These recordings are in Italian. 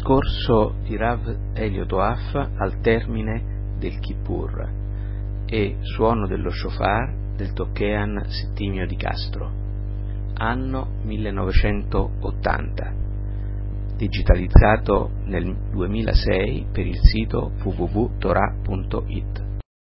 discorso di Rav Elio Toaf al termine del Kippur e suono dello shofar del Tocchean Settimio di Castro, anno 1980, digitalizzato nel 2006 per il sito www.torah.it.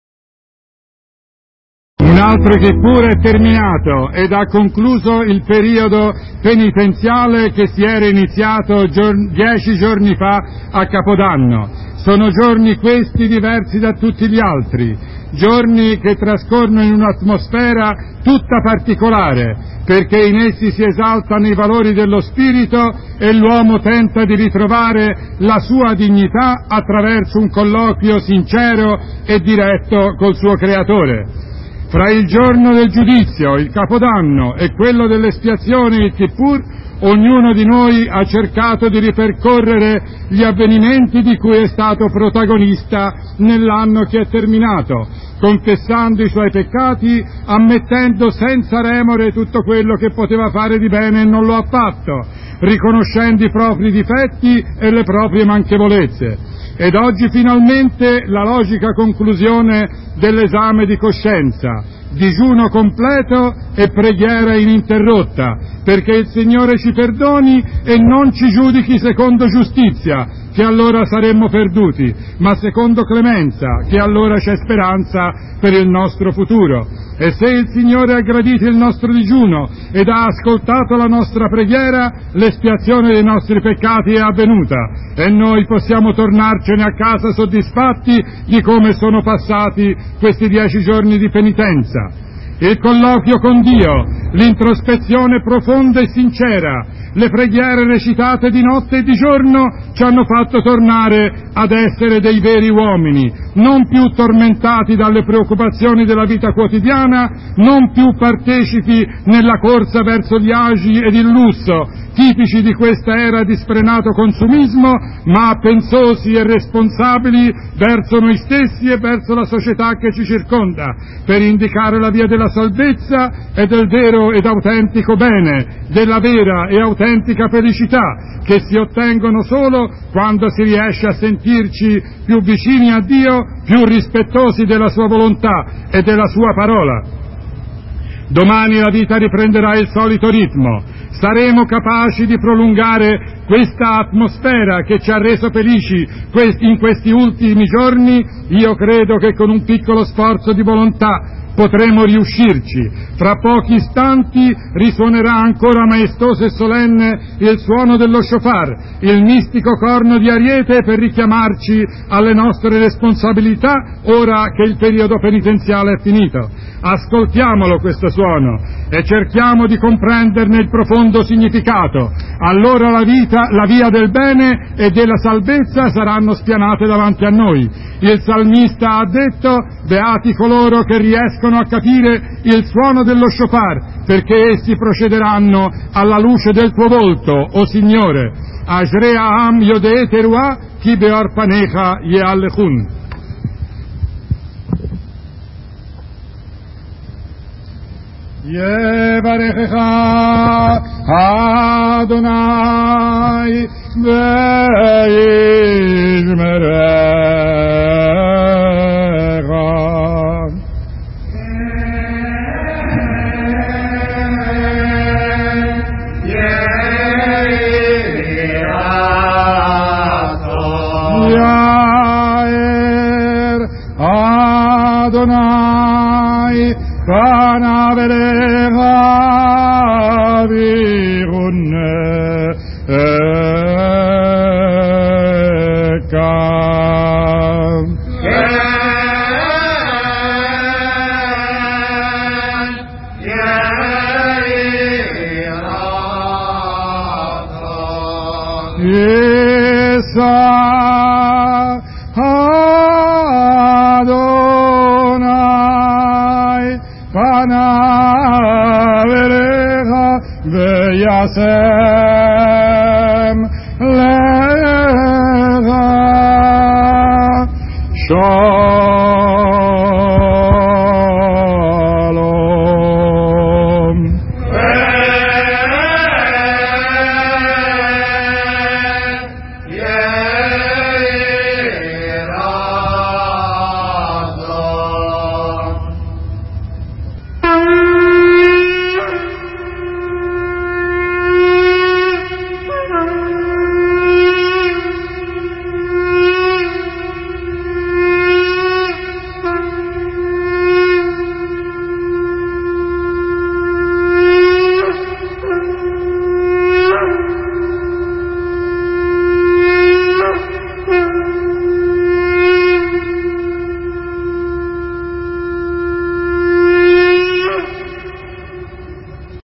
Un altro Kippur è terminato ed ha concluso il periodo penitenziale che si era iniziato 10 giorni fa a Capodanno. Sono giorni questi diversi da tutti gli altri, giorni che trascorrono in un'atmosfera tutta particolare, perché in essi si esaltano i valori dello spirito e l'uomo tenta di ritrovare la sua dignità attraverso un colloquio sincero e diretto col suo Creatore. Fra il giorno del giudizio, il Capodanno, e quello dell'espiazione, il Kippur, ognuno di noi ha cercato di ripercorrere gli avvenimenti di cui è stato protagonista nell'anno che è terminato, confessando i suoi peccati, ammettendo senza remore tutto quello che poteva fare di bene e non lo ha fatto, riconoscendo i propri difetti e le proprie manchevolezze. Ed oggi finalmente la logica conclusione dell'esame di coscienza, digiuno completo e preghiera ininterrotta, perché il Signore ci perdoni e non ci giudichi secondo giustizia, che allora saremmo perduti, ma secondo clemenza, che allora c'è speranza per il nostro futuro. E se il Signore ha gradito il nostro digiuno ed ha ascoltato la nostra preghiera, l'espiazione dei nostri peccati è avvenuta e noi possiamo tornarcene a casa soddisfatti di come sono passati questi 10 giorni di penitenza. Il colloquio con Dio, l'introspezione profonda e sincera, le preghiere recitate di notte e di giorno ci hanno fatto tornare ad essere dei veri uomini, non più tormentati dalle preoccupazioni della vita quotidiana, non più partecipi nella corsa verso gli agi ed il lusso, tipici di questa era di sfrenato consumismo, ma pensosi e responsabili verso noi stessi e verso la società che ci circonda, per indicare la via della salvezza e del vero ed autentico bene, della vera e autentica felicità, che si ottengono solo quando si riesce a sentirci più vicini a Dio, più rispettosi della sua volontà e della sua parola. Domani la vita riprenderà il solito ritmo. Saremo capaci di prolungare questa atmosfera che ci ha reso felici in questi ultimi giorni? Io credo che con un piccolo sforzo di volontà potremo riuscirci. Fra pochi istanti risuonerà ancora maestoso e solenne il suono dello shofar, il mistico corno di ariete per richiamarci alle nostre responsabilità ora che il periodo penitenziale è finito. Ascoltiamolo questo suono e cerchiamo di comprenderne il profondo significato. Allora la via del bene e della salvezza saranno spianate davanti a noi. Il salmista ha detto: beati coloro che riescono a capire il suono dello shofar, perché essi procederanno alla luce del tuo volto, o Signore. Ashrei ha'am yodei teruah ki be'or panecha ye'alechun. Yevarechecha Adonai ve'yishmerecha. Yair Adonai Pana velecha virunneka. Isa Adonai Pana velecha ve'yasem lecha.